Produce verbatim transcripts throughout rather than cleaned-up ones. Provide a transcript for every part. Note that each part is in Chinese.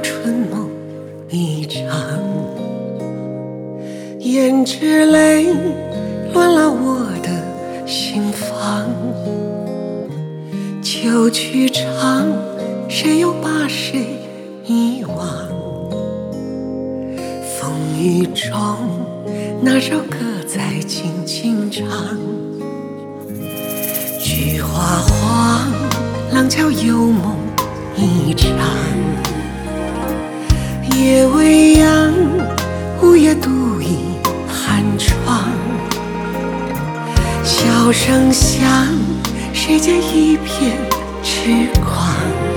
春梦一场，胭脂泪乱了我的心房。旧曲唱，谁又把谁遗忘？风雨中，那首歌在轻轻唱。菊花黄，廊桥幽梦一场。夜未央，午夜独倚寒窗。笑声响，谁见一片痴狂？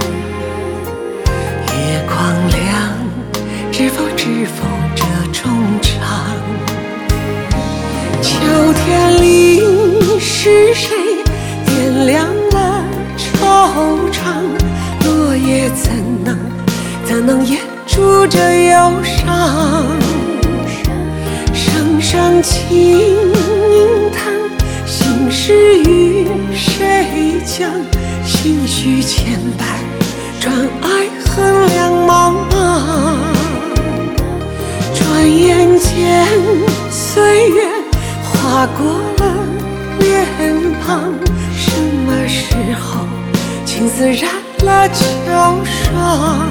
月光亮，知否知否这衷肠？秋天里是谁点亮了惆怅？落叶怎能怎能掩住这忧伤？声声轻叹，心事与谁讲？心绪千百，转爱恨两茫茫。转眼间，岁月划过了脸庞。什么时候，青丝染了秋霜？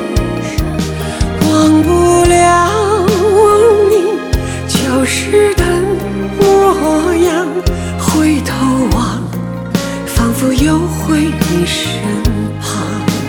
忘不了你旧时的模样，回头望，仿佛又回你身旁。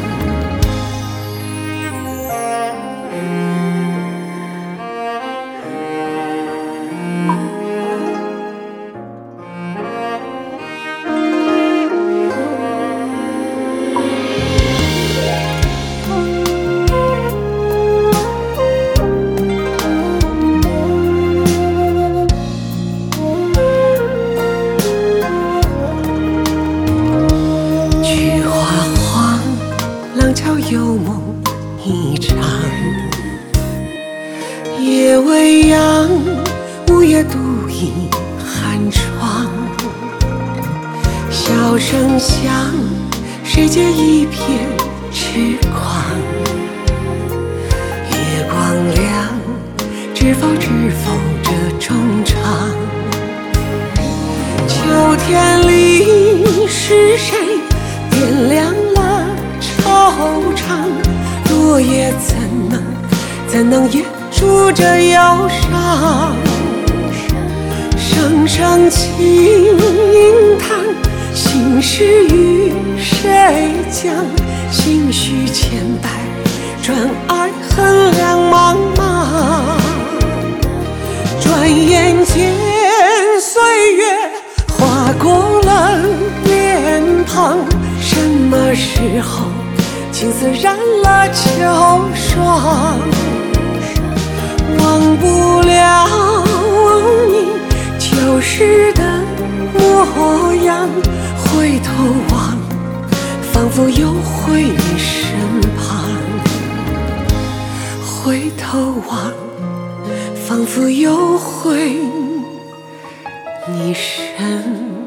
廊桥幽梦一场，夜未央，午夜独倚寒窗。笑声响，谁见一片痴狂？月光亮，知否知否这衷肠？秋天里是谁点亮了惆怅？落叶怎能怎能掩住这忧伤？声声轻叹，心事与谁讲？心绪千百，转爱恨两茫茫。转眼间，岁月划过了脸庞。什么时候，青丝染了秋霜？忘不了你旧时的模样，回头望，仿佛又回你身旁。回头望，仿佛又回你身旁。